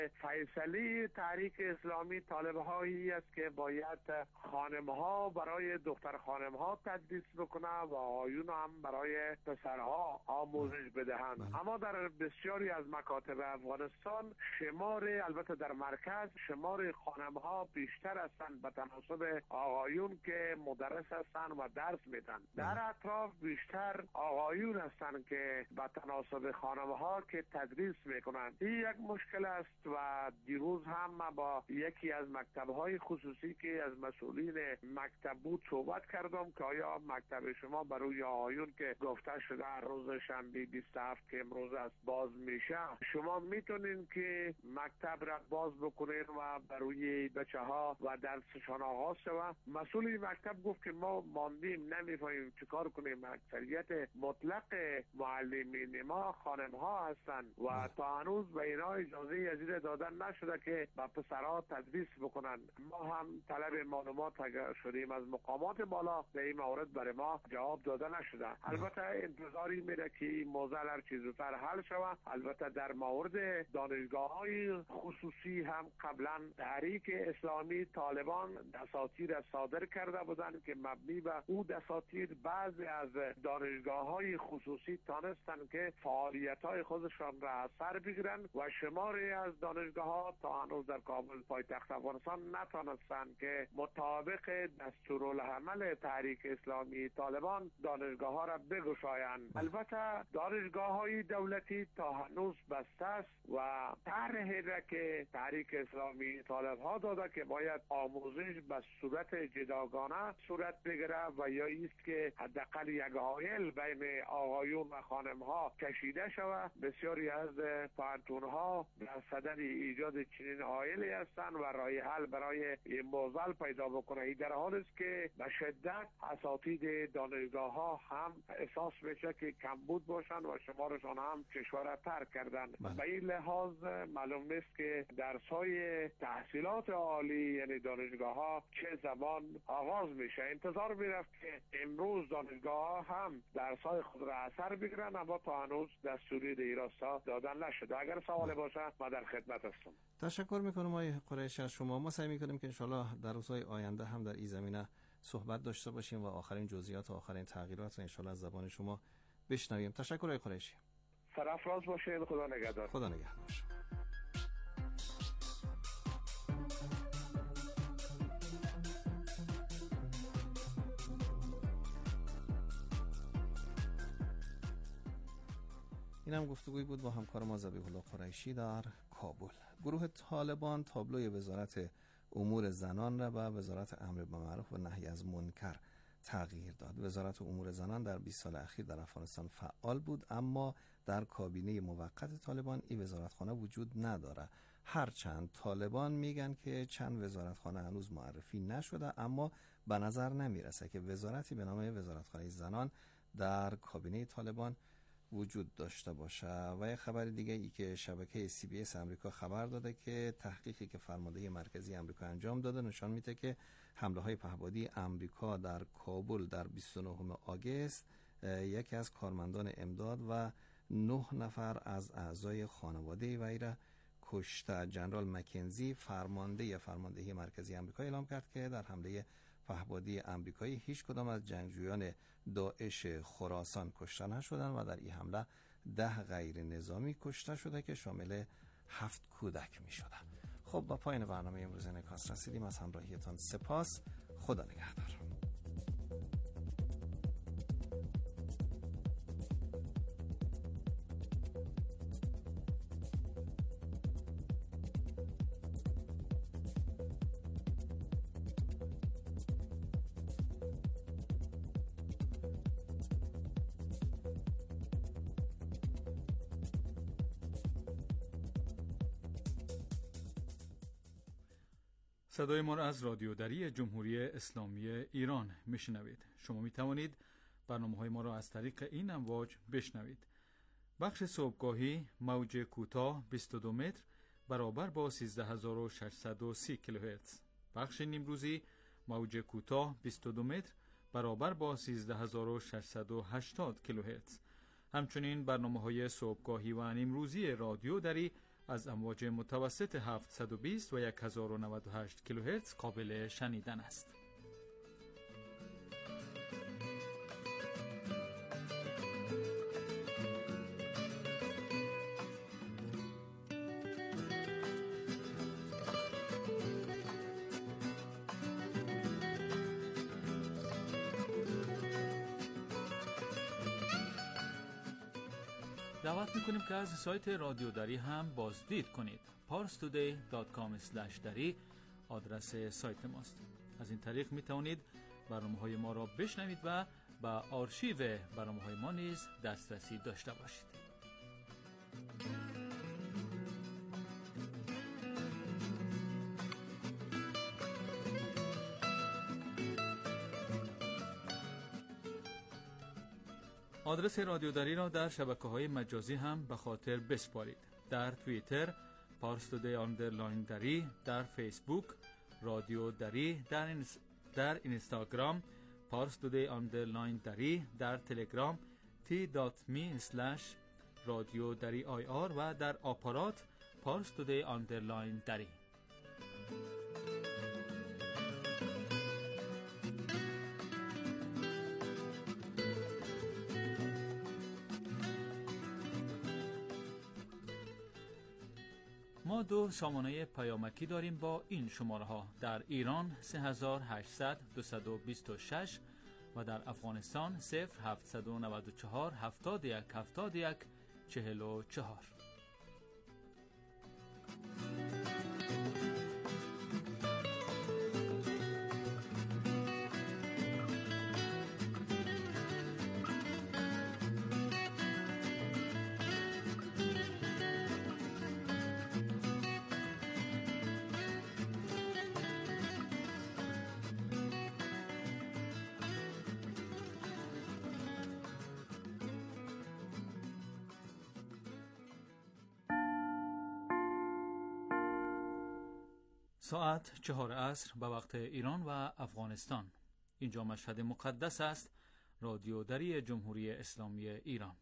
فیصله تحریک اسلامی طالب‌هایی است که باید خانم‌ها برای دختر خانم‌ها تدریس بکنه و آقایون هم برای پسرها آموزش بدهند. اما در بسیاری از مکاتب افغانستان شمار، البته در مرکز، شمار خانم‌ها بیشتر هستند به تناسب آقایون که مدرس هستند و درس میدن. در اطراف بیشتر آقایون هستند که به تناسب خانم‌ها که تدریس میکنند. این یک مشکل است و دیروز هم با یکی از مکتب‌های خصوصی که از مسئولین مکتب بود صحبت کردم که آیا مکتب شما برای آقایون که گفته شده روز شنبه 27 که امروز است باز میشه، شما میتونین که مکتب را باز بکنین و برای بچه‌ها و درسشان آغاز شود؟ مسئول مکتب گفت که ما ماندیم نمیفهمیم چیکار کنیم. اکثریت مطلق معلمین ما خانم‌ها هستند و تا هنوز به اینا اجازه یزید دادن نشده که با پسرها تدریس بکنن. ما هم طلب معلومات شدیم از مقامات بالا، به این مورد برای ما جواب داده نشده. البته انتظاری میره که این موضوع هر چیز زودتر حل شود. البته در مورد دانشگاه‌های خصوصی هم قبلا تحریک اسلامی طالبان دساتیر صادر کرده بودند که مبنی به او دساتیر بعضی از دانشگاه‌های خصوصی تانستند که فعالیت‌های خودشان را سر بگیرند و شماری از دانشگاه‌ها تا هنوز در کابل پایتخت افغانستان نتانستند که مطابق دستورالعمل تحریک اسلامی طالبان دانشگاه‌ها را بگشایند. البته دانشگاه‌های دولتی تا هنوز بسته است و طرحی را که تحریک اسلامی طالب‌ها داده که باید آموزش به صورت جداگانه صورت بگیره و یا ایست که حداقل یک حائل بین آقایون و خانم‌ها کشیده شود. بسیاری از پانتون‌ها در صدد ایجاد چنین حائلی هستند و راه حل برای این موضوع پیدا بکنه. این در حالی است که به شدت اساتید دانشگاه‌ها هم احساس میشه که کمبود باشند و شمارشان هم کشور ترک کردن. به این لحاظ معلوم نیست که درس‌های تحصیلات عالی یعنی دانشگاه‌ها چه زمان آغاز میشه. انتظار میرفت که امروز دانشگاه‌ها هم درس‌های خود را اثر بگیرن، اما تا هنوز دستوری در این راستا دادن نشده. اگر سوال باشه ما در خدمت هستم. تشکر میکنم آقای قریشی از شما. ما سعی میکنیم که انشالله در روزهای آینده هم در این زمینه صحبت داشته باشیم و آخرین جزئیات و آخرین تغییرات را انشالله از زبان شما بشنویم. تشکر آقای قریشی. سرافراز باشید. خدا نگهدار. خدا نگهدار. این هم گفتگوی بود با همکار ما ذبیح الله قریشی در کابل. گروه طالبان تابلوی وزارت امور زنان را به وزارت امر بالمعروف و نهی از منکر تغییر داد. وزارت امور زنان در 20 سال اخیر در افغانستان فعال بود، اما در کابینه موقت طالبان این وزارتخانه وجود نداره. هرچند طالبان میگن که چند وزارتخانه هنوز معرفی نشده، اما به نظر نمیرسه که وزارتی به نام وزارتخانه زنان در کابینه طالبان وجود داشته باشه. و یک خبر دیگه ای که شبکه CBS امریکا خبر داده که تحقیقی که فرمانده مرکزی امریکا انجام داده نشان میده که حمله های پهپادی امریکا در کابل در 29 آگوست یکی از کارمندان امداد و 9 نفر از اعضای خانواده وی را کشته. جنرال مکنزی فرماندهی مرکزی امریکا اعلام کرد که در حمله پهپادی امریکایی هیچ کدام از جنگجویان داعش خراسان کشته نشدند و در این حمله 10 غیر نظامی کشته شده که شامل 7 کودک می شدند. خب با پایان برنامه امروز نکاست رسیدیم. از همراهیتان سپاس. خدا نگهدار. صدای ما را از رادیو دری جمهوری اسلامی ایران میشنوید. شما می توانید برنامه‌های ما را از طریق این امواج بشنوید. بخش صبحگاهی موج کوتاه 22 متر برابر با 13630 کیلوهرتز. بخش نیمروزی موج کوتاه 22 متر برابر با 13680 کیلوهرتز. همچنین برنامه‌های صبحگاهی و نیمروزی رادیو دری از امواج متوسط 720 و 1098 کیلوهرتز قابل شنیدن است. دعوت میکنیم که از سایت رادیو دری هم بازدید کنید. parstoday.com/dari آدرس سایت ماست. از این طریق میتوانید برنامه‌های ما را بشنوید و به آرشیو برنامه‌های ما نیز دسترسی داشته باشید. آدرس رادیو دری را در شبکه‌های مجازی هم به خاطر بسپارید. در توییتر parstoday_dari، در فیسبوک رادیو دری، در اینستاگرام parstoday_dari، در تلگرام t.me/radiodariir و در آپارات parstoday_dari. ما 2 سامانه پیامکی داریم با این شماره ها: در ایران 3800-226 و در افغانستان 0794-7171-44. ساعت 4 عصر به وقت ایران و افغانستان. اینجا مشهد مقدس است، رادیو دری جمهوری اسلامی ایران.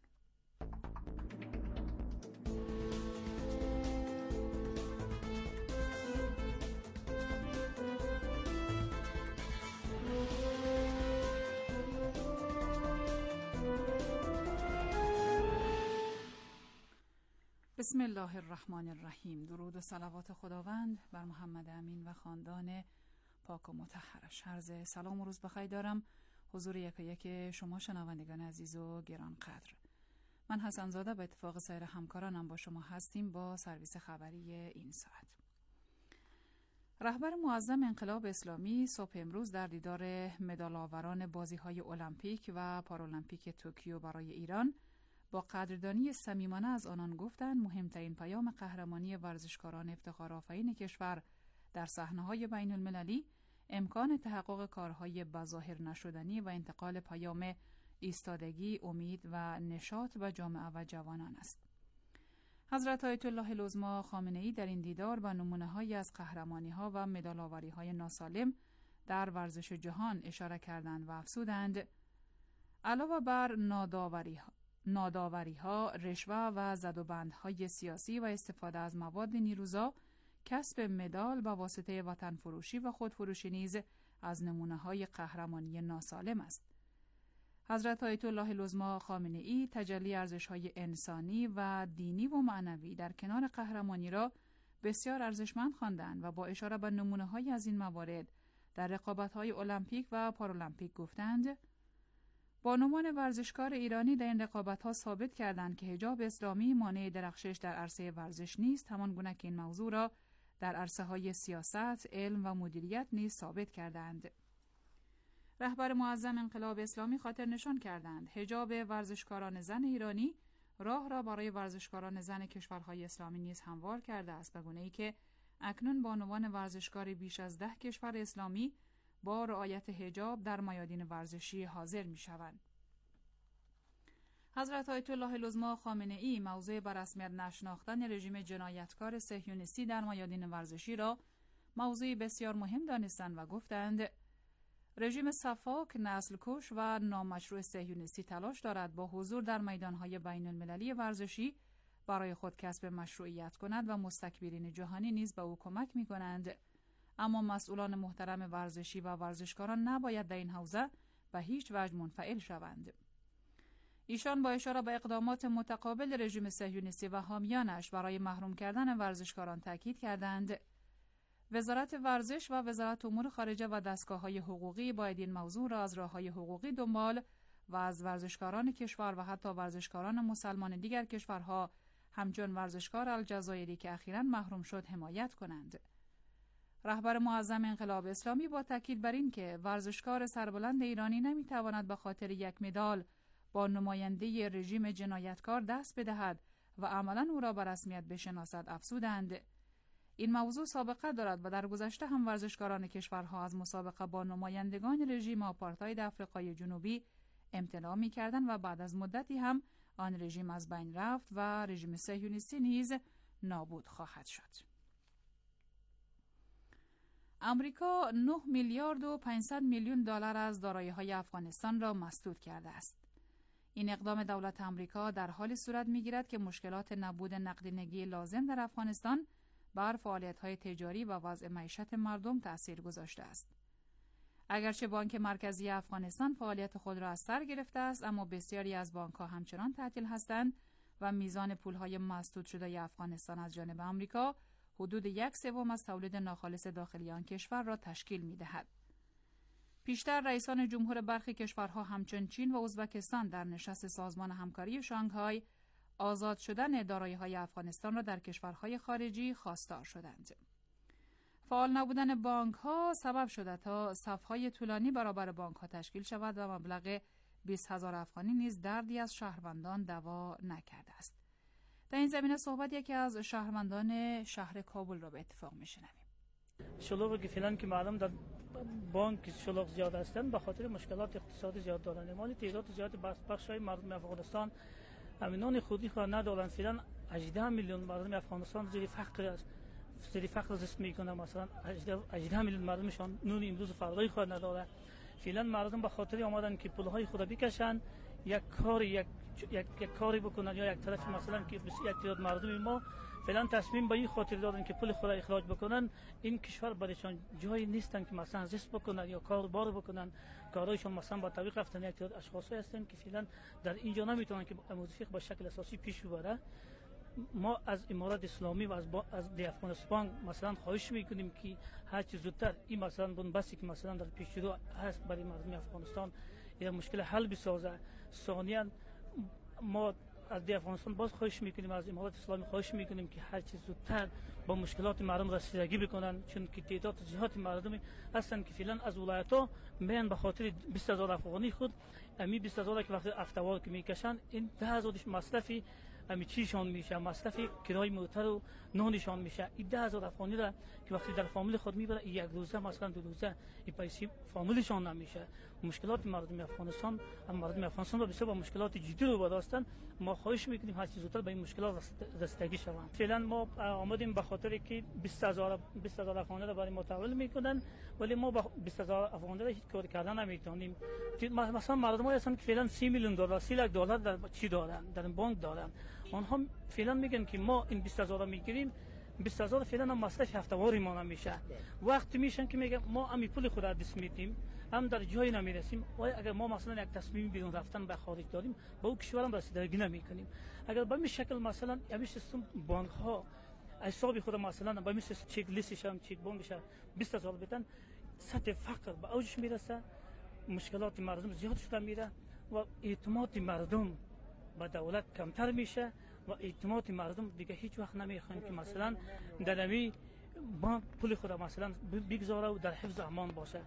بسم الله الرحمن الرحیم. درود و صلوات خداوند بر محمد امین و خاندان پاک و مطهرش. عرض سلام و روز بخیر دارم حضور یک شما شنوندگان عزیز و گرانقدر. من حسن زاده به اتفاق سایر همکارانم با شما هستیم با سرویس خبری این ساعت. رهبر معظم انقلاب اسلامی صبح امروز در دیدار مدال آوران بازی‌های المپیک و پارالمپیک توکیو برای ایران با قدردانی صمیمانه از آنان گفتند مهمترین پیام قهرمانی ورزشکاران افتخارآفرین کشور در صحنه‌های بین المللی امکان تحقق کارهای بظاهر نشدنی و انتقال پیام ایستادگی، امید و نشاط به جامعه و جوانان است. حضرت آیت الله العظمی خامنه‌ای در این دیدار به نمونه‌هایی از قهرمانی‌ها و مدال‌آوری‌های ناسالم در ورزش جهان اشاره کردند و افزودند علاوه بر ناداوری‌ها، رشوه و زدوبندهای سیاسی و استفاده از مواد نیروزا، کسب مدال با واسطه وطن فروشی و خودفروشی نیز از نمونه‌های قهرمانی ناسالم است. حضرت آیت الله العظمی خامنه‌ای تجلی ارزش‌های انسانی و دینی و معنوی در کنار قهرمانی را بسیار ارزشمند خواندند و با اشاره به نمونه‌های از این موارد در رقابت‌های المپیک و پارالمپیک گفتند بانوان ورزشکار ایرانی در این رقابت‌ها ثابت کردند که حجاب اسلامی مانع درخشش در عرصه ورزش نیست، همان گونه که این موضوع را در عرصه‌های سیاست، علم و مدیریت نیز ثابت کردند. رهبر معظم انقلاب اسلامی خاطر نشان کردند حجاب ورزشکاران زن ایرانی راه را برای ورزشکاران زن کشورهای اسلامی نیز هموار کرده است، به گونه‌ای که اکنون بانوان ورزشکار بیش از 10 کشور اسلامی با رعایت حجاب در میادین ورزشی حاضر می‌شوند. حضرت آیت الله العظمی خامنه‌ای موضوع بر رسمیت نشناختن رژیم جنایتکار صهیونیستی در میادین ورزشی را موضوعی بسیار مهم دانستند و گفتند رژیم سفاک، نسل‌کش و نامشروع صهیونیستی تلاش دارد با حضور در میدان‌های بین‌المللی ورزشی برای خود کسب مشروعیت کند و مستکبرین جهانی نیز به او کمک می‌کنند. اما مسئولان محترم ورزشی و ورزشکاران نباید در این حوزه به هیچ وجه منفعل شوند. ایشان با اشاره به اقدامات متقابل رژیم صهیونیستی و حامیانش برای محروم کردن ورزشکاران تاکید کردند. وزارت ورزش و وزارت امور خارجه و دستگاه‌های حقوقی باید این موضوع را از راه‌های حقوقی دنبال و از ورزشکاران کشور و حتی ورزشکاران مسلمان دیگر کشورها همچون ورزشکار الجزایری که اخیراً محروم شد حمایت کنند. رهبر معظم انقلاب اسلامی با تاکید بر این که ورزشکار سربلند ایرانی نمیتواند به خاطر یک مدال با نماینده رژیم جنایتکار دست بدهد و عملاً او را به رسمیت بشناسد افزودند. این موضوع سابقه دارد و در گذشته هم ورزشکاران کشورها از مسابقه با نمایندگان رژیم آپارتاید آفریقای جنوبی امتناع می‌کردند و بعد از مدتی هم آن رژیم از بین رفت و رژیم صهیونیستی نیز نابود خواهد شد. امریکا 9 میلیارد و 500 میلیون دلار از دارایی‌های افغانستان را مسدود کرده است. این اقدام دولت امریکا در حالی صورت می‌گیرد که مشکلات نبود نقدینگی لازم در افغانستان بر فعالیت‌های تجاری و وضع معیشت مردم تأثیر گذاشته است. اگرچه بانک مرکزی افغانستان فعالیت خود را از سر گرفته است، اما بسیاری از بانک‌ها همچنان تعطیل هستند و میزان پول‌های مسدود شده افغانستان از جانب امریکا حدود 1/3 از تولید ناخالص داخلی آن کشور را تشکیل می‌دهد. پیشتر رئیسان جمهور برخی کشورها همچون چین و ازبکستان در نشست سازمان همکاری شانگهای آزاد شدن دارایی‌های افغانستان را در کشورهای خارجی خواستار شدند. فعال نبودن بانک‌ها سبب شده تا صف‌های طولانی برابر بانک‌ها تشکیل شود و مبلغ 20,000 افغانی نیز دردی از شهروندان دوا نکرده است. در این زمینه صحبت یکی از شهروندان شهر کابل را به اتفاق می‌شنویم. شلوغی که فعلا که معلوم در بانک شلوغ زیاد هستند به خاطر مشکلات اقتصادی زیاد دارند. مالی تعداد زیادی بخش‌های مردم افغانستان امنان خودی خود ندارند. فعلا 18 میلیون مردم افغانستان زیر فقر زیست میکنند. مثلا 18 میلیون مردمشان نون امروز فردا خود نداره. فعلا مردم به خاطر آمدن که پولهای خود بکشن یک کاری بکنن یا یک طرف مثلا که یک تعداد مردم ما فعلا تصمیم به این خاطر دادن که پول خود اخراج بکنن. این کشور برایشان جایی نیستن که مثلا زیست بکنن یا کار بکنن. کارایشان مثلا با طریق رفتن یک تعداد اشخاصی هستند که فعلا در اینجا نمیتونن که موظف به شکل اساسی پیش ببره. ما از امارات اسلامی و از افغانستان مثلا خواهش میکنیم که هر چه زودتر این مثلا بنبستی که مثلا در پیش رو هست برای مردم افغانستان یا مشکل حل بسازه. ثانیاً ما از افغانستان باز خواهش میکنیم، از امارات اسلامی خواهش میکنیم که هر چه زودتر با مشکلات مردم رسیدگی بکنن، چون که تعداد زیاد مردم هستن که فعلا از ولایت‌ها میان به خاطر 20,000 افغانی خود امی 20,000 که وقت افتوار که میکشن این 10,000 مصرفی امی چیشان میشه، مصرف کرای موتر و نانشان میشه. این 10,000 افغانی را که وقتی در فامیل خود میبره یک روزه مثلا دو روزه این پیسه فامیلشان نمیشه. مشکلات مردم افغانستان را بسیار با مشکلات جدی رو داشتن. ما خواهش میکنیم هر چه زودتر به این مشکلات رسیدگی شوند. فعلا ما آمدیم به خاطر که 20,000 افغانی را برای ما تحویل میکنن، ولی ما با 20,000 افغانی را هیچ کاری کردن نمیتونیم. مثلا مردمایی هستن که فعلا 30 میلیون دلار 30 لک دلار در چی دارن، در بانک دارن. آنها فعلا میگن که ما این 20,000 میگیریم، 20,000 فعلا هم مصرف هفته‌واری ما نمیشه. وقتی میشن که میگن ما همین پول خود را دست میدیم، هم در جایی نمیرسیم. و اگر ما مثلا یک تصمیم بیرون رفتن به خارج داریم با او کشورم رسیدگی نمیکنیم. اگر به این شکل مثلا همین سیستم بانک ها حساب خود مثلا به این چک لیستش هم چک بانکش 20,000 بدن، سطح فقر به اوجش میرسه، مشکلات مردم زیاد شده میره و اعتماد مردم به دولت کمتر میشه و اعتماد مردم دیگه هیچ وقت نمیخوان که مثلا در همین بانک پول خود مثلا بگذاره و در حفظ امان باشه.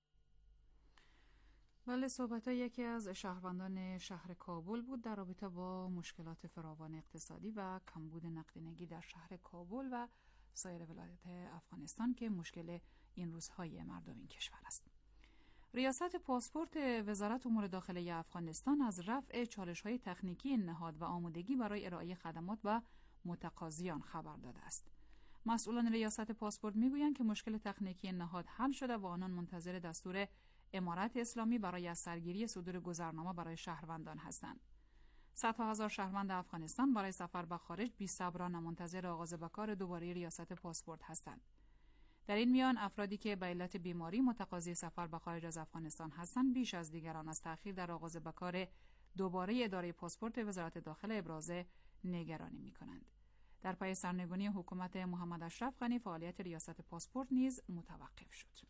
بله، صحبت‌های یکی از شهروندان شهر کابل بود در رابطه با مشکلات فراوان اقتصادی و کمبود نقدینگی در شهر کابل و سایر ولایات افغانستان که مشکل این روزهای مردم این کشور است. ریاست پاسپورت وزارت امور داخلی افغانستان از رفع چالش‌های تکنیکی نهاد و آمادگی برای ارائه خدمات و متقاضیان خبر داده است. مسئولان ریاست پاسپورت میگویند که مشکل تکنیکی نهاد حل شده و آنان منتظر دستور امارت اسلامی برای از سرگیری صدور گذرنامه برای شهروندان هستند. صدها هزار شهروند افغانستان برای سفر به خارج بی‌صبرانه منتظر آغاز به کار دوباره ریاست پاسپورت هستند. در این میان افرادی که به علت بیماری متقاضی سفر به خارج از افغانستان هستند بیش از دیگران از تأخیر در آغاز به کار دوباره اداره پاسپورت وزارت داخله ابراز نگرانی می‌کنند. در پی سرنگونی حکومت محمد اشرف غنی فعالیت ریاست پاسپورت نیز متوقف شد.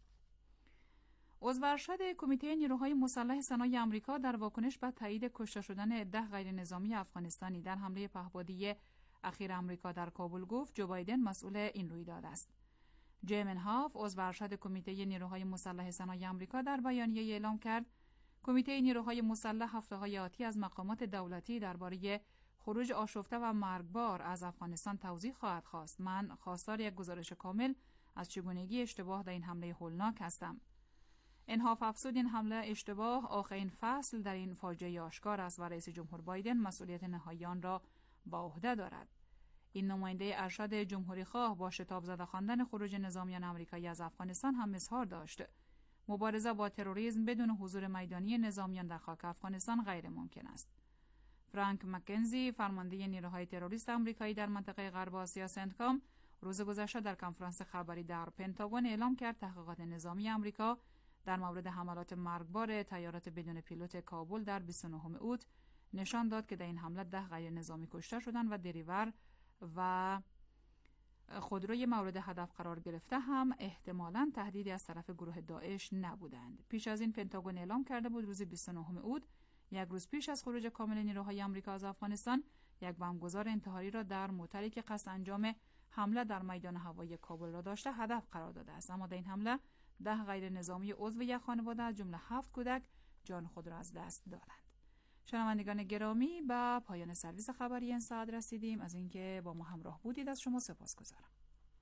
عضو ارشد کمیته نیروهای مسلح سنای آمریکا در واکنش به تایید کشته شدن 10 غیر نظامی افغانستانی در حمله پهپادی اخیر آمریکا در کابل گفت جو بایدن مسئول این رویداد است. جیمن هاف عضو ارشد کمیته نیروهای مسلح سنای آمریکا در بیانیه اعلام کرد کمیته نیروهای مسلح هفته‌های آتی از مقامات دولتی درباره خروج آشفته و مرگبار از افغانستان توضیح خواهد خواست. من خواستار یک گزارش کامل از چگونگی اشتباه در این حمله هولناک هستم. انحاف افزود این حمله اشتباه آخرین فصل در این فاجعه آشکار است و رئیس جمهور بایدن مسئولیت نهایی آن را به عهده دارد. این نماینده ارشد جمهوری خواه با شتاب زده خواندن خروج نظامیان آمریکایی از افغانستان هم اظهار داشت مبارزه با تروریسم بدون حضور میدانی نظامیان در خاک افغانستان غیر ممکن است. فرانک مکنزی فرمانده نیروهای تروریست آمریکایی در منطقه غرب آسیا سنتکام روز گذشته در کنفرانس خبری در پنتاگون اعلام کرد تحقیقات نظامی آمریکا در مورد حملات مرگبار طیارات بدون پیلوت کابل در 29 اوت نشان داد که در این حمله 10 غیر نظامی کشته شدند و دریور و خودروی مورد هدف قرار گرفته هم احتمالاً تهدیدی از طرف گروه داعش نبودند. پیش از این پنتاگون اعلام کرده بود روز 29 اوت یک روز پیش از خروج کامل نیروهای آمریکا از افغانستان یک بمبگذار انتحاری را در موتری که قصد انجام حمله در میدان هوایی کابل را داشته هدف قرار داده است. اما در این حمله 10 غیر نظامی عضو یک خانواده از جمله 7 کودک جان خود را از دست دادند. شنوندگان گرامی به پایان سرویس خبری این ساعت رسیدیم. از اینکه با ما همراه بودید از شما سپاسگزارم.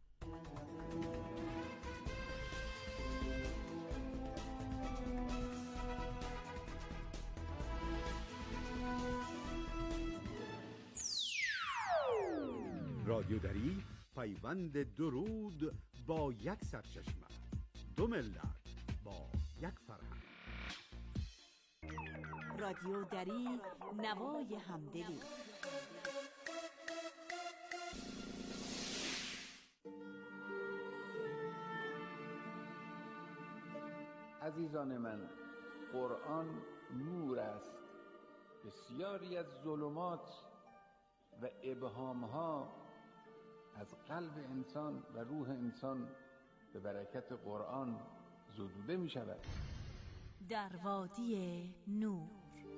رادیو دری پیوند درود با یک سرچشمه، دو ملت با یک فرهنگ. رادیو دری نوای همدلی. عزیزان من، قرآن نور است. بسیاری از ظلمات و ابهامها از قلب انسان و روح انسان به برکت قرآن زدوده می شود. در وادی نور.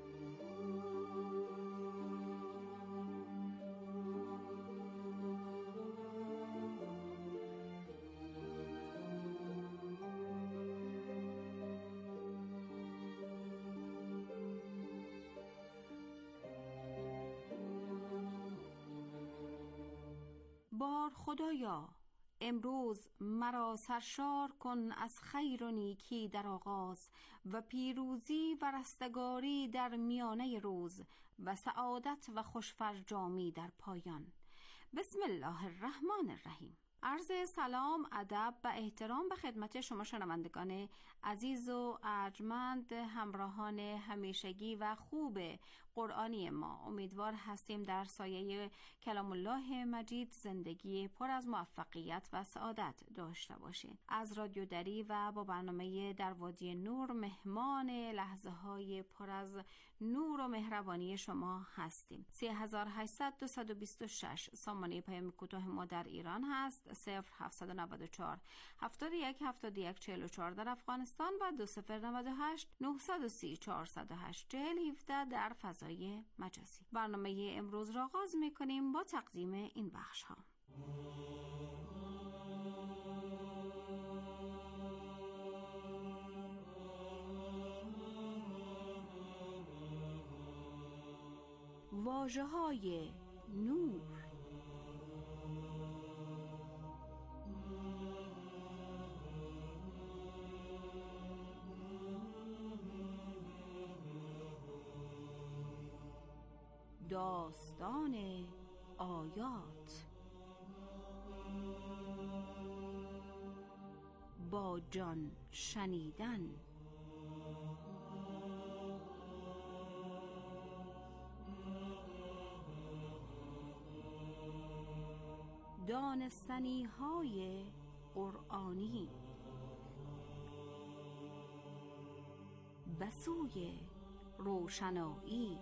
بار خدایا امروز مرا سرشار کن از خیر و نیکی در آغاز و پیروزی و رستگاری در میانه روز و سعادت و خوشفرجامی در پایان. بسم الله الرحمن الرحیم. عرض سلام، ادب و احترام به خدمت شما شنوندگان عزیز و ارجمند، همراهان همیشگی و خوب قرآنی ما. امیدوار هستیم در سایه کلام الله مجید زندگی پر از موفقیت و سعادت داشته باشید. از رادیو دری و با برنامه در وادی نور مهمان لحظه های پر از نور و مهربانی شما هستیم. 3800 سامانه پیام کوتاه ما در ایران هست، 0794 71 71 44 در افغانستان و 2098 930 408 4017 در فضای مجازی. برنامه امروز را آغاز می‌کنیم با تقدیم این بخش ها. واژه‌های نور. داستان آیات. با جان شنیدن. دانستنی‌های قرآنی به سوی روشنایی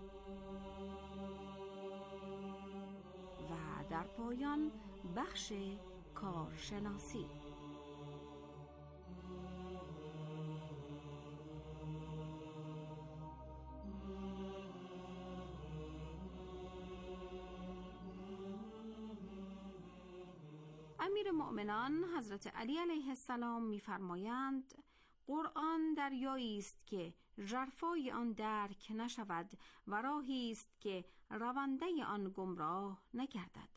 و در پایان بخش کارشناسی. امیر مؤمنان حضرت علی علیه السلام می‌فرمایند قرآن دریایی است که ژرفای آن درک نشود و راهی است که رونده آن گمراه نگردد.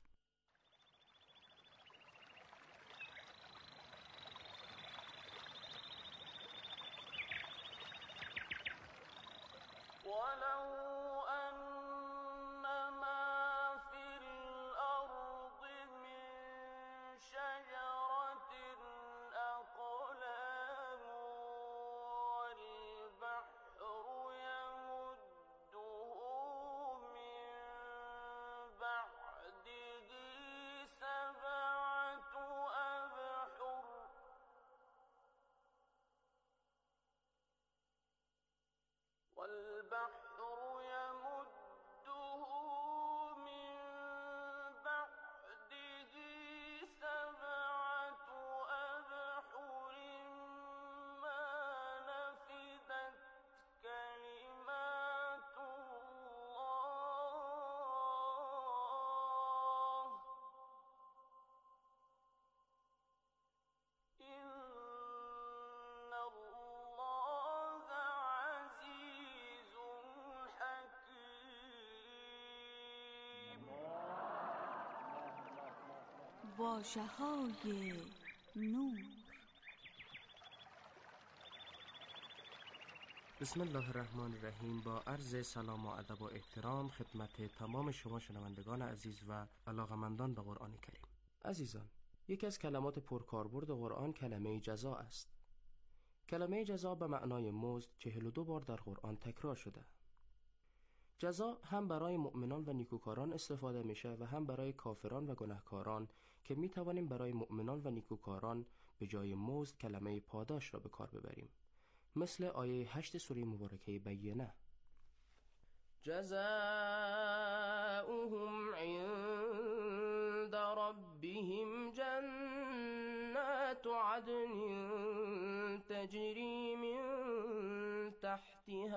واژه‌های نور. بسم الله الرحمن الرحیم. با عرض سلام و ادب و احترام خدمت تمام شما شنوندگان عزیز و علاقمندان به قرآن کریم. عزیزان، یکی از کلمات پرکاربرد قرآن کلمه جزا است. کلمه جزا به معنای مزد 42 بار در قرآن تکرار شده. جزا هم برای مؤمنان و نیکوکاران استفاده میشه و هم برای کافران و گناهکاران که میتوانیم برای مؤمنان و نیکوکاران به جای مزد کلمه پاداش را به کار ببریم، مثل آیه 8 سوره مبارکه بینه: جزاؤهم عند ربهم جنات عدن تجری من تحتها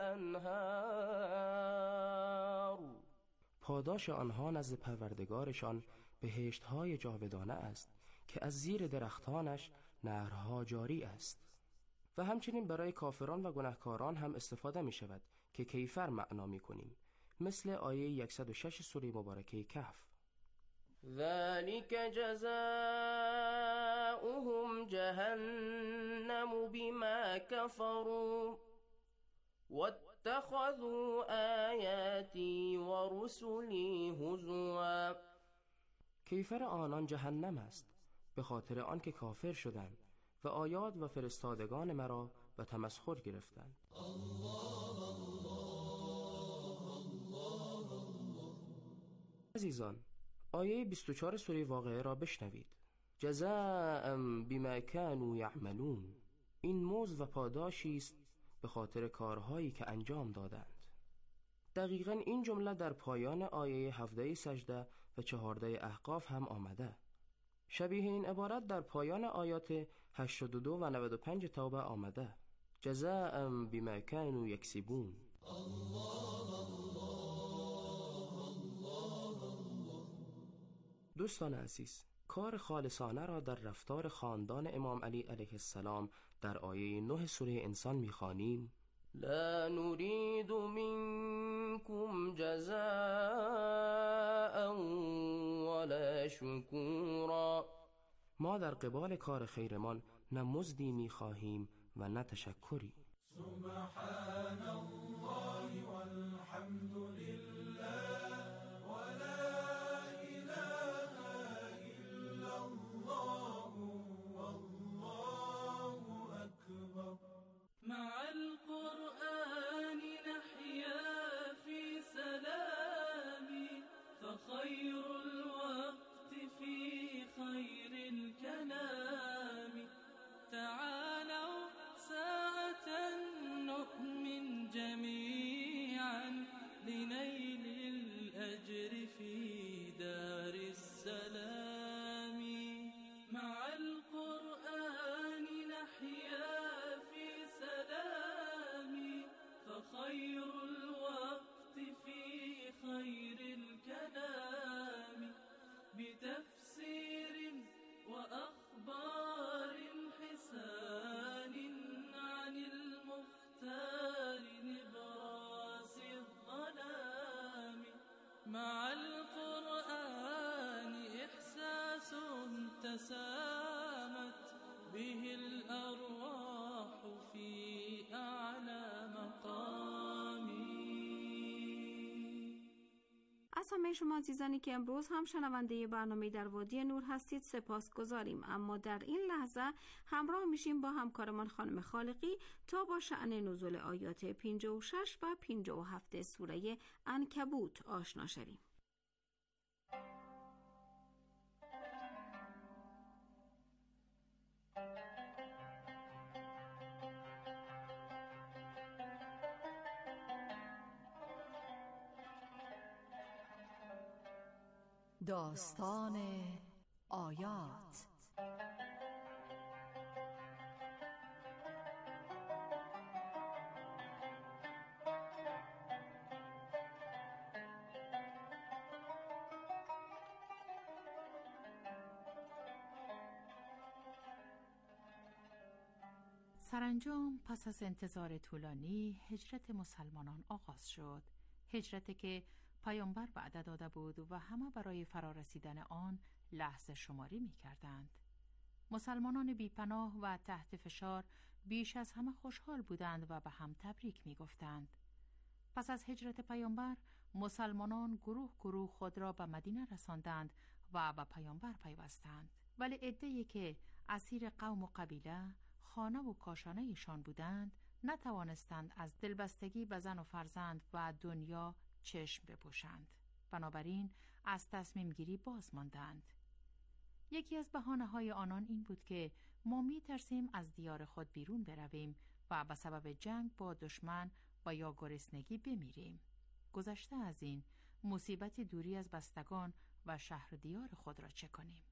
الانهار. پاداش آنها نزد پروردگارشان بهشت‌های جاودانه است که از زیر درختانش نهرها جاری است. و همچنین برای کافران و گناهکاران هم استفاده می شود که کیفر معنا می کنیم، مثل آیه 106 سوره مبارکه کهف: ذلك جزاؤهم جهنم بما كفروا واتخذوا آیاتی و رسلی هزوا. کیفر آنان جهنم است به خاطر آنکه کافر شدند و آیات و فرستادگان مرا به تمسخر گرفتند. عزیزان، آیه 24 سوره واقعه را بشنوید: جزاء بما كانوا یعملون. این مزد و پاداشی است به خاطر کارهایی که انجام دادند. دقیقاً این جمله در پایان آیه 17 سجده و 14 احقاف هم آمده. شبیه این عبارت در پایان آیات 82 و 95 توبه آمده: جزاء بما كانوا یکسبون. دوستان عزیز، کار خالصانه را در رفتار خاندان امام علی علیه السلام در آیه 9 سوره انسان می‌خوانیم: لا نريد منكم جزاء ولا شکورا. ما در قبال کار خیرمان نه مزدی می‌خواهیم و نه تشکری. سبحان الله والحمد لله ولا اله الا الله والله اکبر. مع القرآن نحيا في سلام فخير الوقت في همه شما عزیزانی که امروز هم شنونده برنامه در وادی نور هستید سپاسگزاریم. اما در این لحظه همراه میشیم با همکارمان خانم خالقی تا با شأن نزول آیات 56 و 57 سوره عنکبوت آشنا شویم. داستان آیات. سرانجام پس از انتظار طولانی هجرت مسلمانان آغاز شد. هجرتی که پیامبر وعده داده بود و همه برای فرارسیدن آن لحظه شماری می کردند. مسلمانان بیپناه و تحت فشار بیش از همه خوشحال بودند و به هم تبریک می گفتند. پس از هجرت پیامبر مسلمانان گروه گروه خود را به مدینه رساندند و به پیامبر پیوستند، ولی عده‌ای که اسیر قوم و قبیله، خانه و کاشانه ایشان بودند نتوانستند از دلبستگی به زن و فرزند و دنیا چشم بپوشند. بنابراین از تصمیم گیری باز ماندند. یکی از بهانه‌های آنان این بود که ما می ترسیم از دیار خود بیرون برویم و به سبب جنگ با دشمن و یا گرسنگی بمیریم. گذشته از این، مصیبت دوری از بستگان و شهر و دیار خود را چه کنیم؟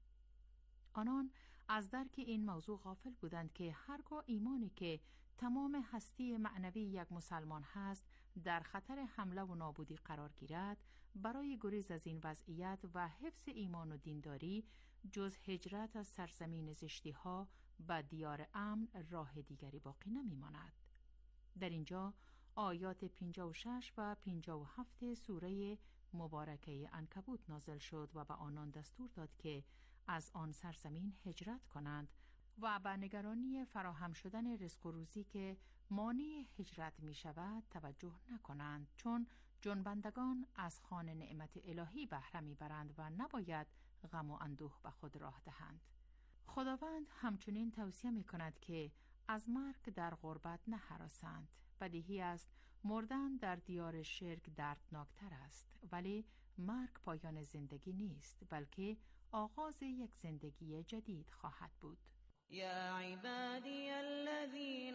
آنان از درک این موضوع غافل بودند که هرگاه ایمانی که تمام هستی معنوی یک مسلمان هست در خطر حمله و نابودی قرار گیرد، برای گریز از این وضعیت و حفظ ایمان و دینداری جز هجرت از سرزمین زشتی ها به دیار امن راه دیگری باقی نمی ماند. در اینجا آیات 56 و 57 سوره مبارکه عنکبوت نازل شد و به آنان دستور داد که از آن سرزمین هجرت کنند و به نگرانی فراهم شدن رزق و روزی که مانع هجرت می شود توجه نکنند، چون جنبندگان از خوان نعمت الهی بهره می برند و نباید غم و اندوه به خود راه دهند. خداوند همچنین توصیه می کند که از مرگ در غربت نهراسند. بدیهی است مردن در دیار شرک دردناکتر است، ولی مرگ پایان زندگی نیست، بلکه آغاز یک زندگی جدید خواهد بود. یا عبادی الذین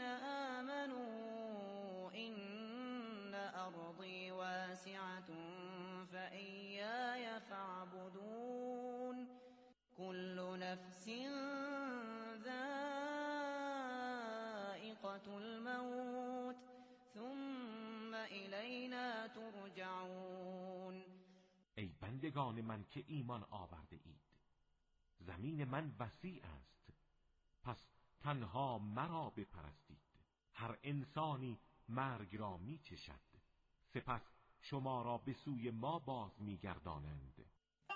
آمنوا ان ارضی واسعة فإیای فاعبدون كل نفس ذائقة الموت ثم الینا ترجعون. ای بندگان من که ایمان آورده اید، زمین من وسیع است، پس تنها مرا بپرستید. هر انسانی مرگ را می چشد، سپس شما را به سوی ما باز می گردانند.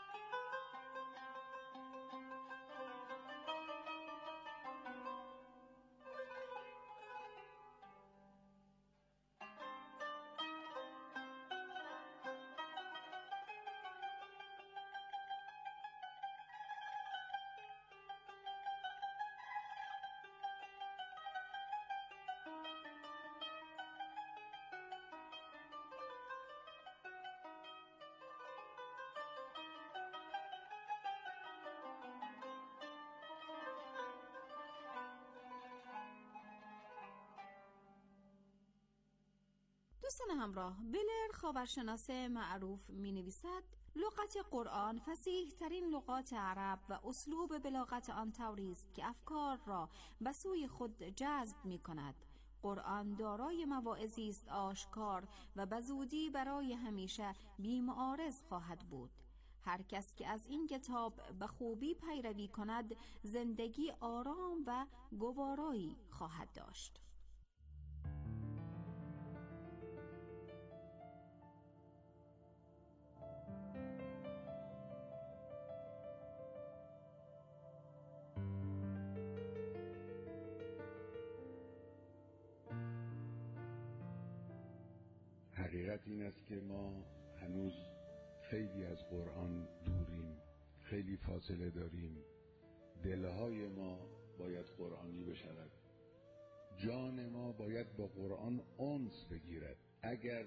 دوستان همراه، بلر خاورشناس معروف می نویسد لغت قرآن فصیح ترین لغات عرب و اسلوب بلاغت آن طوری است که افکار را به سوی خود جذب می کند. قرآن دارای مواعظی است آشکار و به زودی برای همیشه بی‌معارض خواهد بود. هر کس که از این کتاب به خوبی پیروی کند زندگی آرام و گوارایی خواهد داشت. حقیقت این است که ما هنوز خیلی از قرآن دوریم، خیلی فاصله داریم. دلهای ما باید قرآنی بشود، جان ما باید با قرآن انس بگیرد. اگر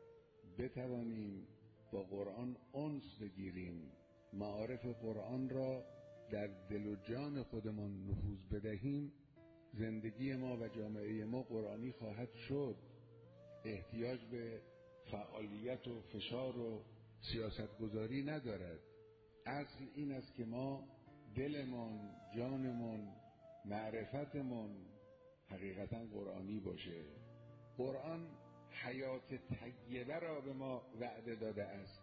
بتوانیم با قرآن انس بگیریم، معارف قرآن را در دل و جان خودمان نفوذ بدهیم، زندگی ما و جامعه ما قرآنی خواهد شد. احتیاج به فعالیت و فشار و سیاستگذاری ندارد. اصل این است که ما دلمان، جانمان، معرفتمان حقیقتا قرآنی باشه. قرآن حیات طیبه را به ما وعده داده است.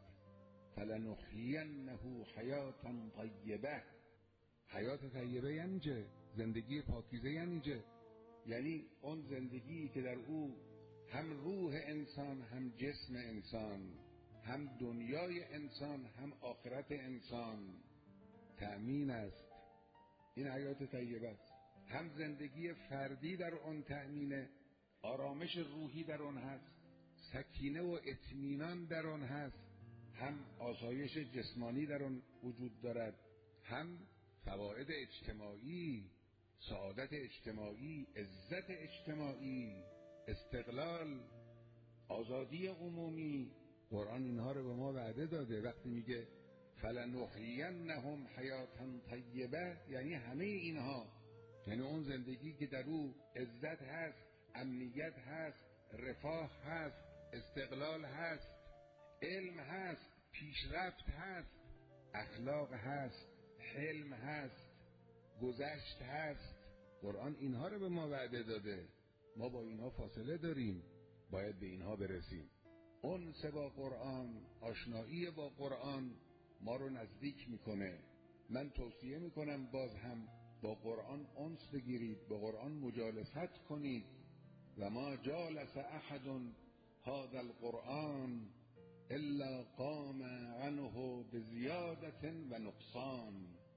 فلنحیینه حیاتا طیبه. حیات طیبه یعنی چه؟ زندگی پاکیزه یعنی چه؟ یعنی اون زندگی که در او هم روح انسان، هم جسم انسان، هم دنیای انسان، هم آخرت انسان تأمین است. این حیات طیبه است. هم زندگی فردی در آن تأمینه، آرامش روحی در آن هست، سکینه و اطمینان در آن هست، هم آسایش جسمانی در آن وجود دارد، هم فواید اجتماعی، سعادت اجتماعی، عزت اجتماعی، استقلال، آزادی عمومی. قرآن اینها رو به ما وعده داده. وقتی میگه فلنحیینهم حیاتا طیبه، یعنی همه اینها، یعنی اون زندگی که در او عزت هست، امنیت هست، رفاه هست، استقلال هست، علم هست، پیشرفت هست، اخلاق هست، حلم هست، گذشت هست. قرآن اینها رو به ما وعده داده. ما با اینها فاصله داریم، باید به اینها برسیم. انس با قرآن، آشنایی با قرآن ما رو نزدیک میکنه. من توصیه میکنم باز هم با قرآن انس بگیرید، با قرآن مجالست کنید. و ما جالس احد هذا القرآن الا قام عنه بزیادت و نقصان،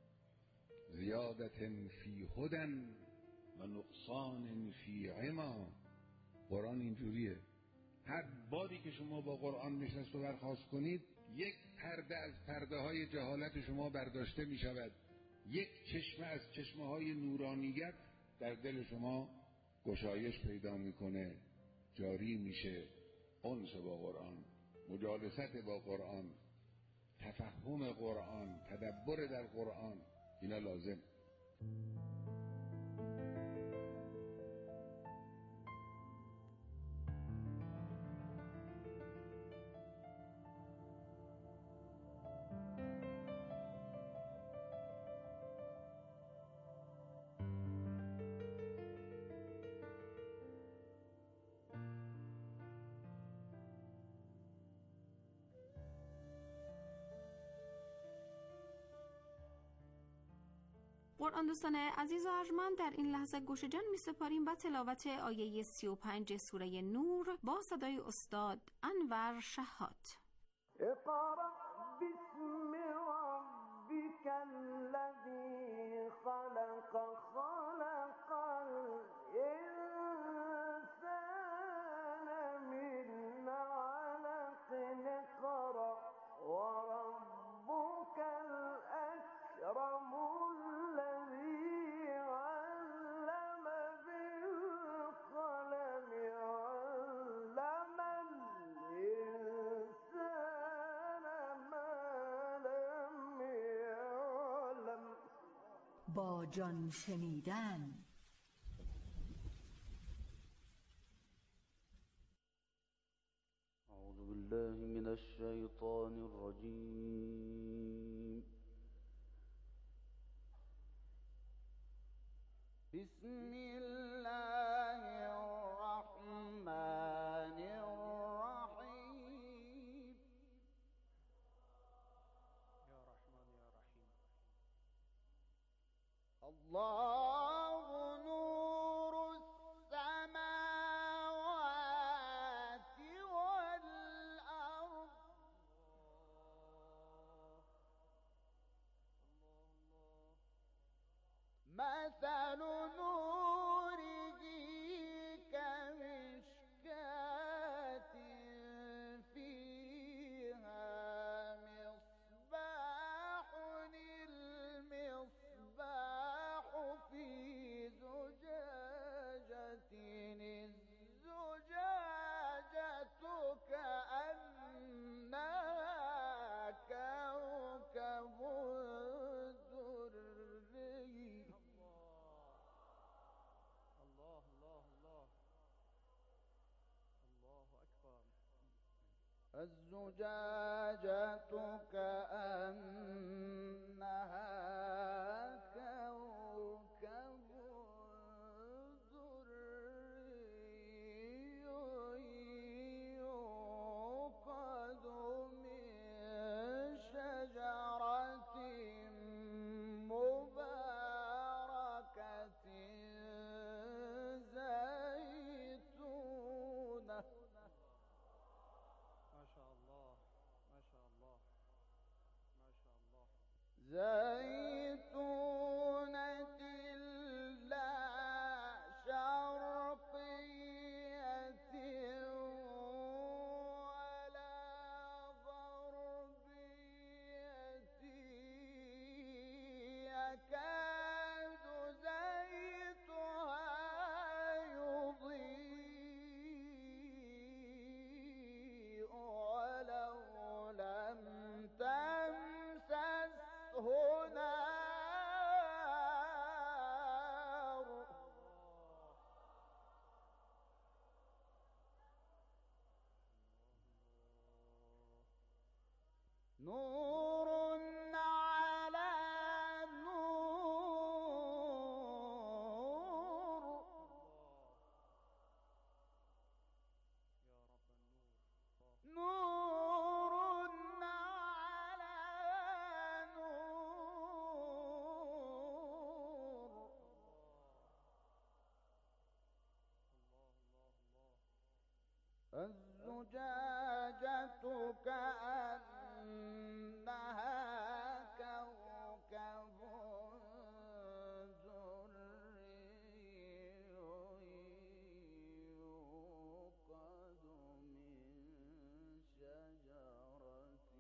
زیادت فی هدى و نقصان فی عما. قرآن اینجوریه. هر باری که شما با قرآن نشست و برخاست کنید، یک پرده از پرده های جهالت شما برداشته می شود، یک چشمه از چشمه های نورانیت در دل شما گشایش پیدا میکنه، جاری میشه. انس با قرآن، مجالست با قرآن، تفهم قرآن، تدبر در قرآن، اینا لازم. قرآن دوستان عزیز و ارجمند، در این لحظه گوش جان می سپاریم و تلاوت آیه 35 سوره نور با صدای استاد انور شهاد. اقرأ باسم ربك الذي خلق، خلق الإنسان من علق، اقرأ وربك الأكرم الذي علم بالقلم، علم الإنسان ما لم يعلم. با جان شنیدن. أعوذ بالله من الشيطان الرجيم. بسم الله الرحمن الرحيم. يا رحمن يا رحيم. الله نور السماوات والأرض. مثل نوره كمشكاة فيها الزجاجة كأنها كوكب دري يوقد من شجرة مباركة زيتونة. ما شاء الله ما شاء الله ما شاء الله. زيتونة لا شرقية ولا غربية يكاد زيتها يضيء ولو لم تمسسه نار. نور على نور. يا رب النور. نور على نور. الزجاجة كأنها كوكب دري يوقد من شجرة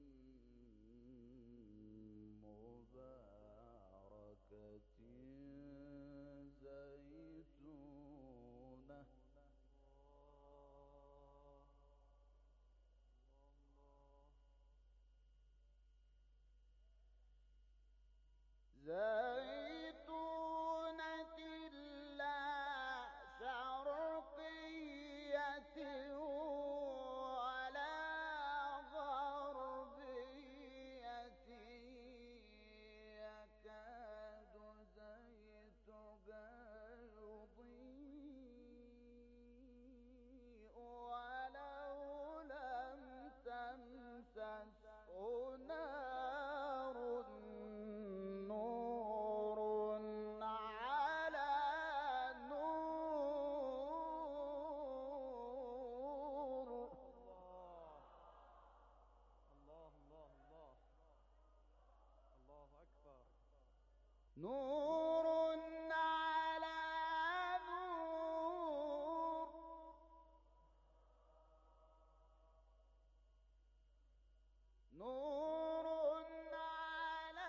مباركة زيتونة. زيتونة لا شرقية ولا غربية يكاد زيتها يضيء ولو لم تمسسه نار. نور على نور. الله الله الله الله أكبر. نور على نور. نور على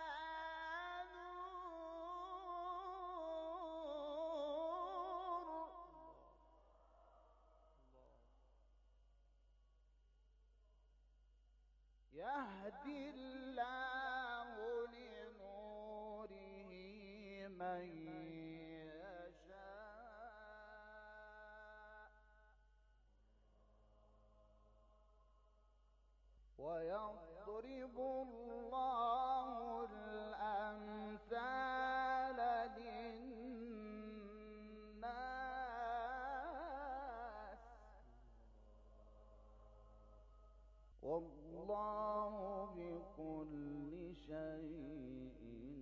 نور. يهدي الله لنوره من يشاء ويضرب الله الأمثال للناس والله بكل شيء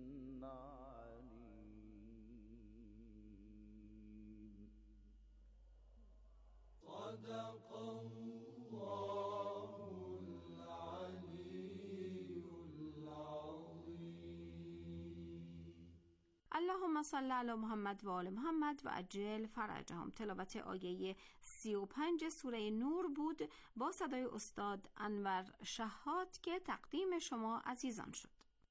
عليم. صدق الله العلي العظيم. اللهم صل علی محمد و آل محمد و عجل فرجهم. تلاوت آیه 35 سوره نور بود با صدای استاد انور شهاد که تقدیم شما عزیزان شد.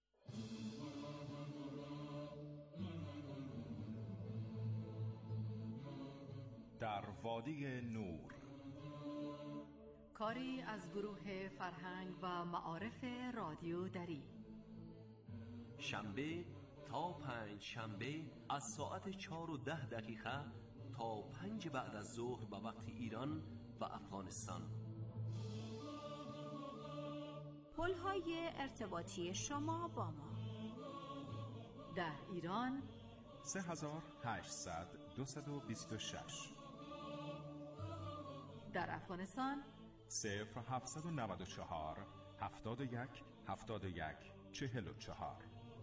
در وادی نور، کاری از گروه فرهنگ و معارف رادیو دری. شنبه تا پنج شنبه از ساعت 4:10 تا 5 بعد از ظهر به وقت ایران و افغانستان. پل‌های ارتباطی شما با ما. در ایران 3800 226، در افغانستان 0794 71 71 44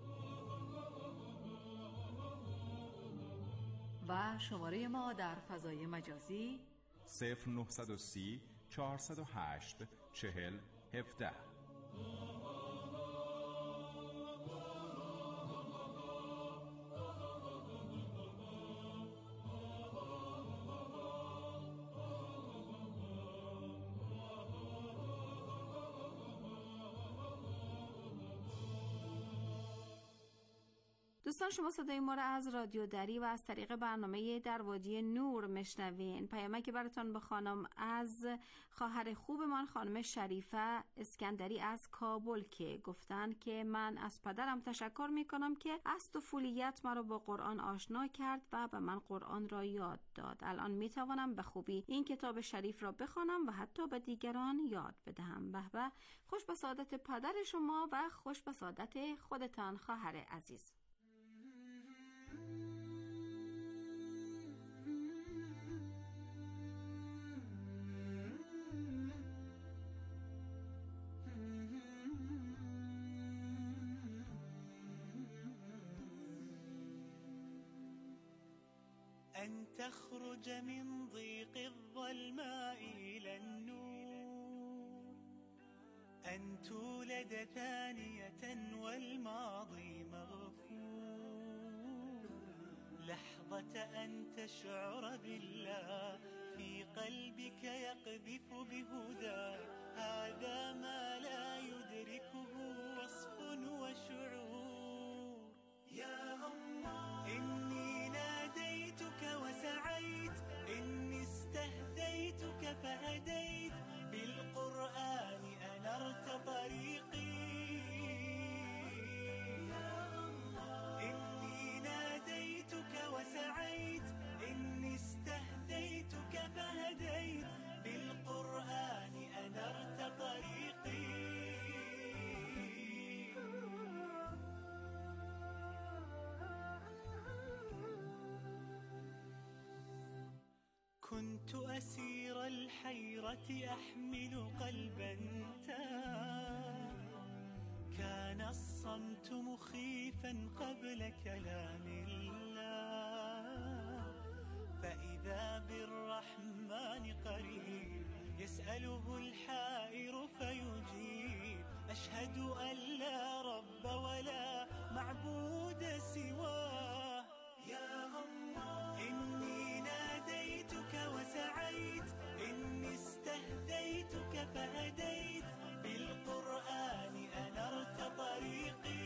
و شماره ما در فضای مجازی 0930 408 40 17. دوستان، شما صدای ما را از رادیو دری و از طریق برنامه در وادی نور میشنوین. پیامک براتون به خانم از خواهر خوبمان خانم شریفه اسکندری از کابل که گفتن که من از پدرم تشکر میکنم که از طفولیت مرا با قرآن آشنا کرد و به من قرآن را یاد داد. الان میتوانم به خوبی این کتاب شریف را بخوانم و حتی به دیگران یاد بدهم. به به، خوش به سعادت پدر شما و خوش به سعادت خودتان خواهر عزیز. أن تخرج من ضيق الظلماء إلى النور، أن تولد ثانية والماضي مغفور، لحظة أن تشعر بالله في قلبك يقذف بهدى، هذا ما لا يدركه وصف وشعور. يا الله إني ناديتك وسعيت، إني استهديتك فهديت، بالقرآن أنرت طريقي. يا الله إني ناديتك وسعيت، إني استهديتك فهديت، بالقرآن أنرت طريقي. كنت أسير الحيرة أحمل قلبا تاه، كان الصمت مخيفا قبل كلام الله، فإذا بالرحمن قريب يسأله الحائر فيجيب، أشهد أن لا رب ولا معبود سواه. يا الله إني ناديتك وسعيت، إني استهديتك فهديت، بالقرآن أنرت طريقي.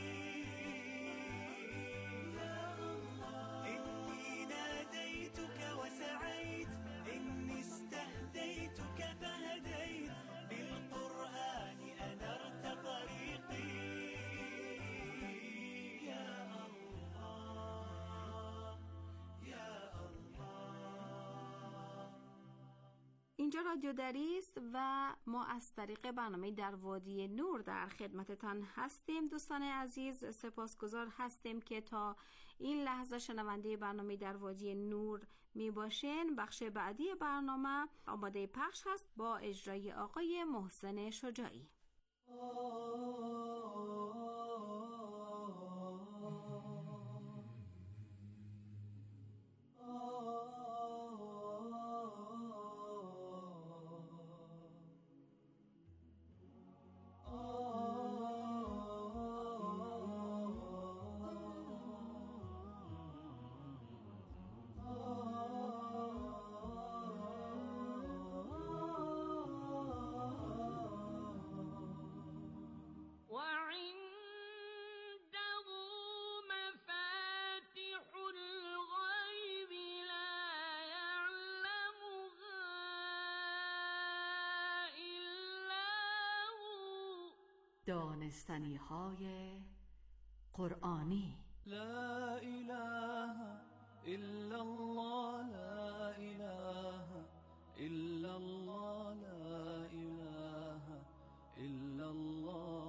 يا الله إني ناديتك وسعيت، إني استهديتك فهديت، بالقرآن أنرت طريقي. يا الله يا الله. اینجا رادیو دری است و ما از طریق برنامه در وادی نور در خدمتتان هستیم. دوستان عزیز، سپاسگزار هستیم که تا این لحظه شنونده برنامه در وادی نور می باشین. بخش بعدی برنامه آماده پخش هست با اجرای آقای محسن شجاعی. دانستنی های قرآنی. لا اله الا الله، لا اله الا الله، لا اله الا الله.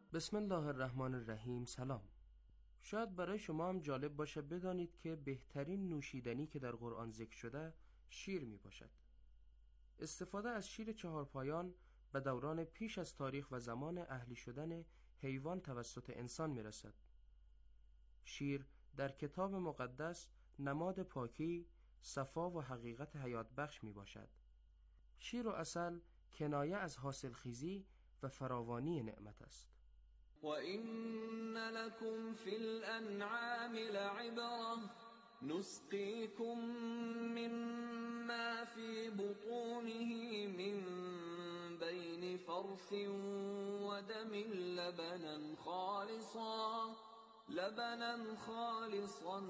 بسم الله الرحمن الرحیم. سلام. شاید برای شما هم جالب باشه بدانید که بهترین نوشیدنی که در قرآن ذکر شده شیر می باشد. استفاده از شیر چهارپایان به دوران پیش از تاریخ و زمان اهلی شدن حیوان توسط انسان می رسد. شیر در کتاب مقدس نماد پاکی، صفا و حقیقت حیات بخش می باشد. شیر و عسل کنایه از حاصل خیزی و فراوانی نعمت است. وَإِنَّ لَكُمْ فِي الْأَنْعَامِ لَعِبْرَةً نُسْقِيكُم مِّمَّا فِي بُطُونِهِ مِن بَيْنِ فَرْثٍ وَدَمٍ لَبَنًا خَالِصًا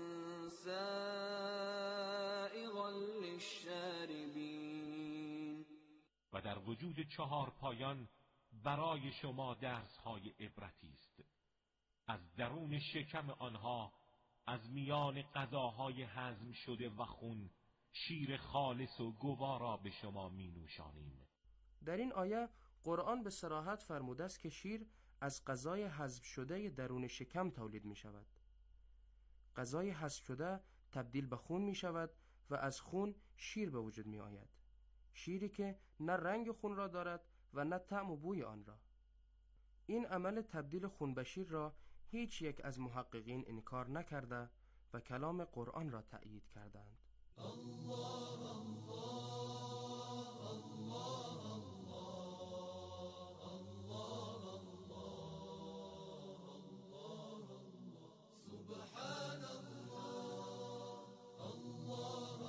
سَائِغًا لِلشَّارِبِينَ. و در وجود چهارپایان برای شما درس‌های عبرتی است. از درون شکم آنها از میان غذاهای هضم شده و خون شیر خالص و گوارا به شما می نوشانیم. در این آیه قرآن به صراحت فرموده است که شیر از غذای هضم شده درون شکم تولید می شود. غذای هضم شده تبدیل به خون می شود و از خون شیر به وجود می آید. شیری که نه رنگ خون را دارد و نه طعم و بوی آن را. این عمل تبدیل خون به شیر را هیچ یک از محققین انکار نکرده و کلام قرآن را تأیید کردند. الله الله الله الله الله سبحان الله الله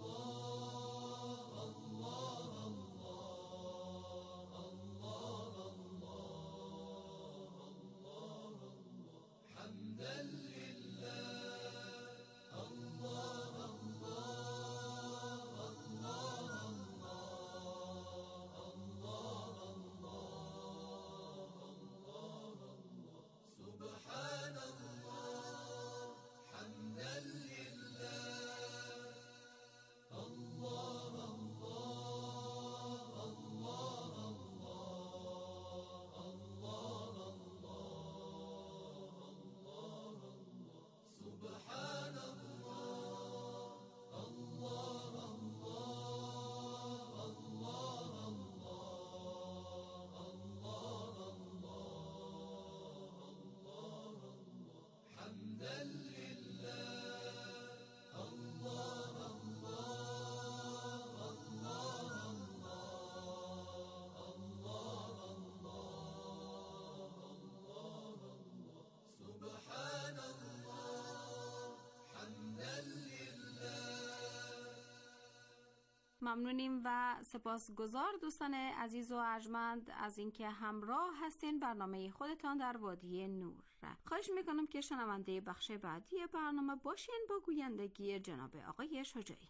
ممنونیم و سپاسگزار دوستان عزیز و ارجمند از اینکه همراه هستین برنامه خودتان در وادی نور. خواهش میکنم که شنونده بخش بعدی برنامه باشین با گویندگی جناب آقای شجاعی.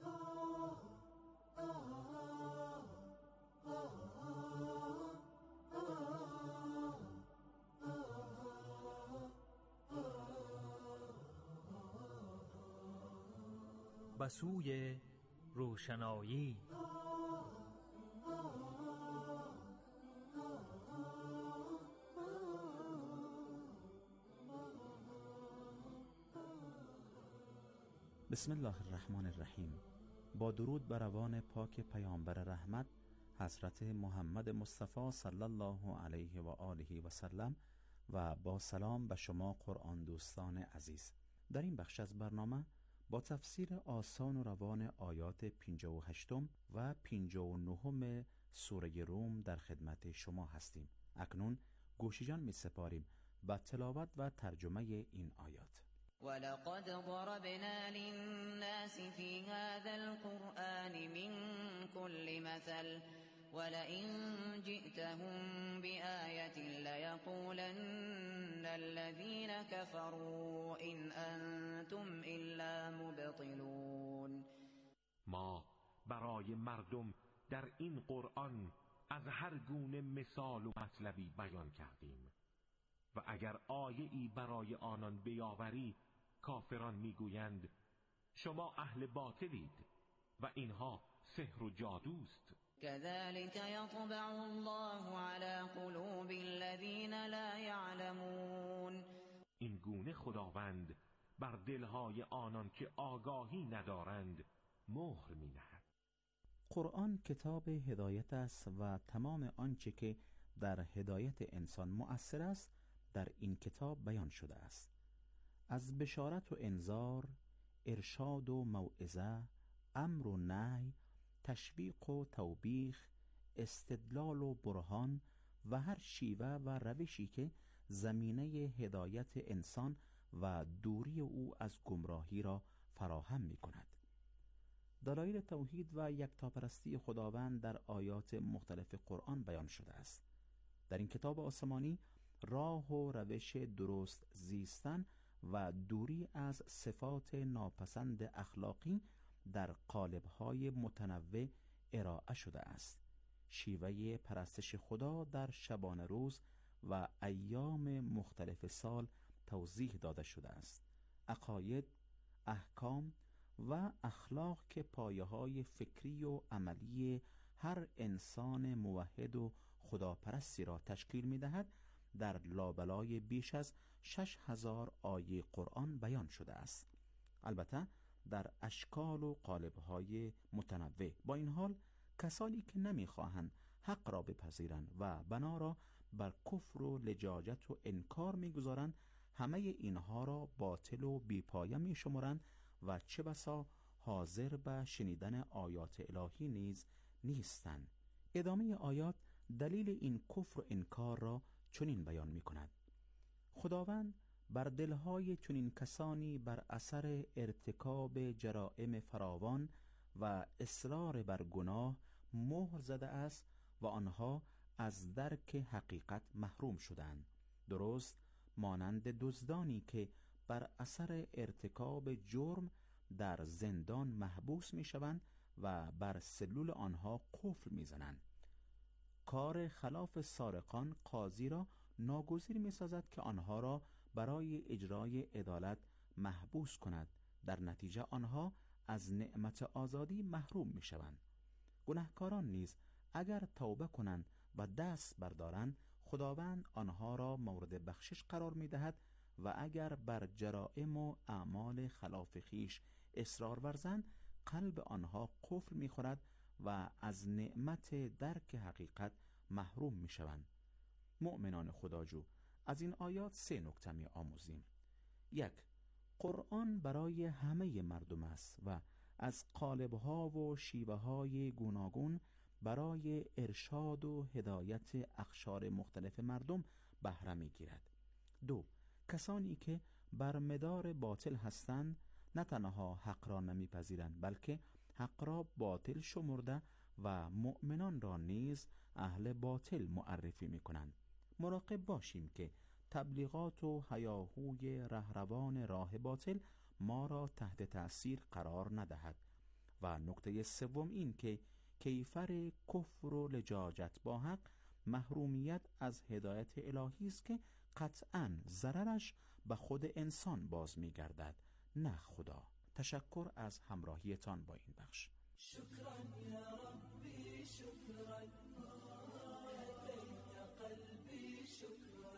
بسوی روشنایی. بسم الله الرحمن الرحیم. با درود بر روان پاک پیامبر رحمت حضرت محمد مصطفی صلی الله علیه و آله و سلم و با سلام به شما قرآن دوستان عزیز. در این بخش از برنامه با تفسیر آسان و روان آیات 58 و 59 سوره روم در خدمت شما هستیم. اکنون گوشیجان می سپاریم به تلاوت و ترجمه این آیات. ولقد ضربنا للناس في هذا القرآن من كل مثل ولئن جئتهم بآية ليقولن الذين كفروا إن أنتم إلا مبطلون. ما برای مردم در این قرآن از هر گونه مثال و مطلبی بیان کردیم و اگر آیه‌ای برای آنان بیاوری کافران میگویند شما اهل باطلید و اینها سحر و جادوست. كذلك يطبع الله على قلوب الذين لا دارند بر دلهای آنان که آگاهی ندارند مهر می‌نهد. قرآن کتاب هدایت است و تمام آنچه که در هدایت انسان مؤثر است در این کتاب بیان شده است. از بشارت و انذار، ارشاد و موعظه، امر و نهی، تشویق و توبیخ، استدلال و برهان و هر شیوه و روشی که زمینه هدایت انسان و دوری او از گمراهی را فراهم می کند. دلایل توحید و یکتاپرستی خداوند در آیات مختلف قرآن بیان شده است. در این کتاب آسمانی راه و روش درست زیستن و دوری از صفات ناپسند اخلاقی در قالب‌های متنوع ارائه شده است. شیوه پرستش خدا در شبانه روز و ایام مختلف سال توضیح داده شده است. عقاید، احکام و اخلاق که پایه‌های فکری و عملی هر انسان موحد و خداپرستی را تشکیل می‌دهد، در لابلای بیش از 6000 آیه قرآن بیان شده است. البته در اشکال و قالب‌های متنوع. با این حال کسانی که نمی‌خواهند حق را بپذیرند و بنا را بر کفر و لجاجت و انکار می‌گذارند، همه اینها را باطل و بی‌پایه می‌شمارند و چه بسا حاضر به شنیدن آیات الهی نیز نیستند. ادامه آیات دلیل این کفر و انکار را چنین بیان می‌کند: خداوند بر دلهای چنین کسانی بر اثر ارتکاب جرائم فراوان و اصرار بر گناه مهر زده است و آنها از درک حقیقت محروم شدند، درست مانند دزدانی که بر اثر ارتکاب جرم در زندان محبوس می شوند و بر سلول آنها قفل می زنند. کار خلاف سارقان قاضی را ناگزیر می سازد که آنها را برای اجرای عدالت محبوس کند. در نتیجه آنها از نعمت آزادی محروم می شوند. گناهکاران نیز اگر توبه کنند و دست بردارند، خداوند آنها را مورد بخشش قرار می دهد و اگر بر جرائم و اعمال خلاف خیش اصرار ورزند، قلب آنها قفل می خورد و از نعمت درک حقیقت محروم می شوند. مؤمنان خداجو، از این آیات 3 نکته می آموزیم. 1. قرآن برای همه مردم است و از قالب‌ها و شیوه‌های گوناگون برای ارشاد و هدایت اقشار مختلف مردم بهره می‌گیرد. 2. کسانی که بر مدار باطل هستند نه تنها حق را نمی‌پذیرند، بلکه حق را باطل شمرده و مؤمنان را نیز اهل باطل معرفی می‌کنند. مراقب باشیم که تبلیغات و هیاهوی رهروان راه باطل ما را تحت تأثیر قرار ندهد. و نکته سوم این که کیفر کفر و لجاجت با حق محرومیت از هدایت الهی است که قطعاً ضررش به خود انسان باز می‌گردد، نه خدا. تشکر از همراهیتان با این بخش. شکرا یا ربی، شکرا هدیت قلبی، شکرا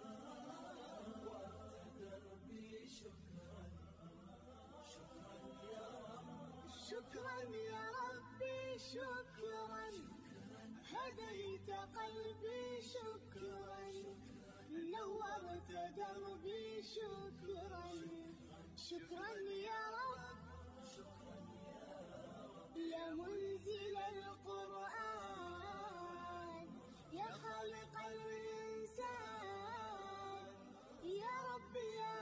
وقت دربی، شکرا شکرا یا رب، شکرا یا ربی، شکرا هدیت قلبی، شکرا نورت دربی، شکرا شكرا يا رب، يا منزل القرآن، يا خالق الإنسان، يا رب يا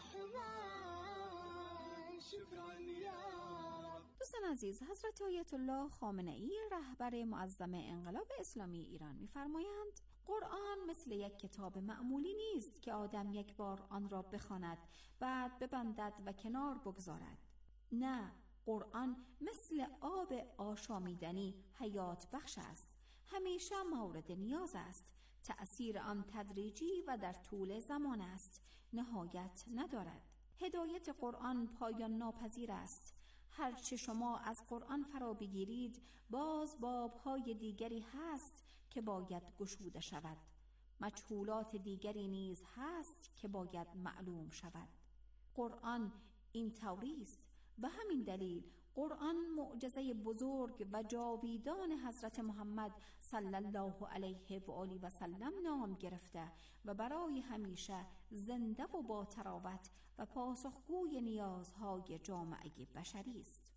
رحمن، شكرا يا رب. دوستان عزیز، حضرت آیت الله خامنه‌ای رهبر معظم انقلاب اسلامی ایران می‌فرمایند قرآن مثل یک کتاب معمولی نیست که آدم یک بار آن را بخواند، بعد ببندد و کنار بگذارد. نه، قرآن مثل آب آشامیدنی حیات بخش است. همیشه مورد نیاز است. تأثیر آن تدریجی و در طول زمان است. نهایت ندارد. هدایت قرآن پایان ناپذیر است. هرچه شما از قرآن فرا بگیرید، باز بابهای دیگری هست که باید گشوده شود. مجهولات دیگری نیز هست که باید معلوم شود. قرآن این طوری است. به همین دلیل قرآن معجزه بزرگ و جاویدان حضرت محمد صلی الله علیه و آله و سلم نام گرفته و برای همیشه زنده و با تراوت و پاسخگوی نیازهای جامعه بشری است.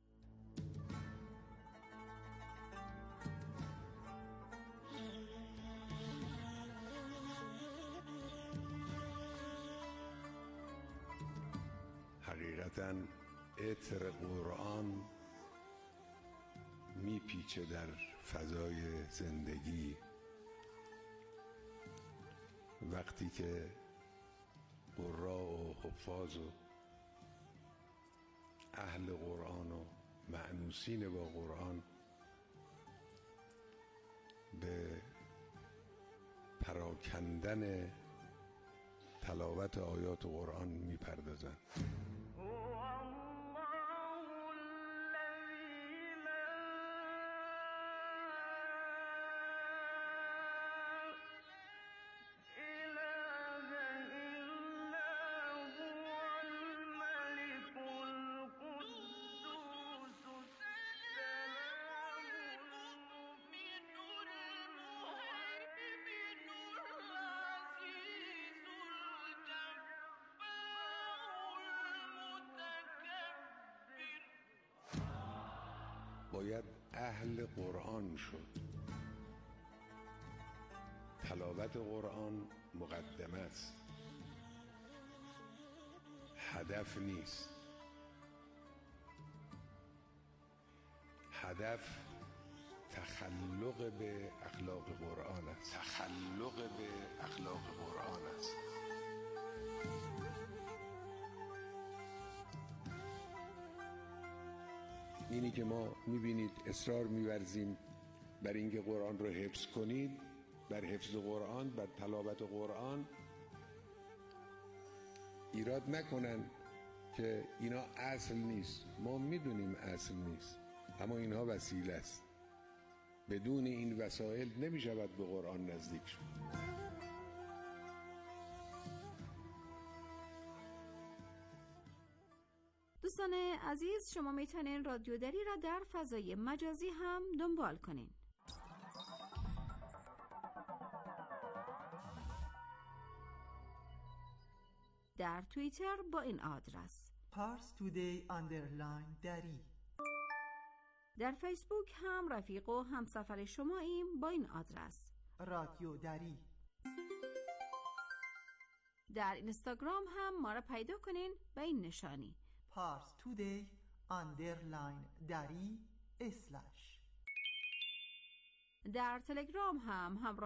حقیقتاً عطر قرآن میپیچه در فضای زندگی وقتی که قراء و حفاظ و اهل قرآن و مأنوسین با قرآن به پراکندن تلاوت آیات قرآن میپردازند. باید اهل قرآن شد. تلاوت قرآن مقدمه است، هدف نیست. هدف تخلق به اخلاق قرآن است. تخلق به اخلاق قرآن است. اینی که ما میبینید اصرار میورزیم بر اینکه قرآن رو حفظ کنید، بر حفظ قرآن، بر تلاوت قرآن، ایراد نکنن که اینا اصل نیست. ما میدونیم اصل نیست، اما اینها وسیله است. بدون این وسایل نمیشود به قرآن نزدیک شد. دوستان عزیز، شما میتونین رادیو دری را در فضای مجازی هم دنبال کنین. در توییتر با این آدرس parstoday_dari. در فیسبوک هم رفیق و همسفر شماییم با این آدرس رادیو دری. در اینستاگرام هم ما را پیدا کنین به این نشانی parstoday_dari/. در تلگرام هم همراه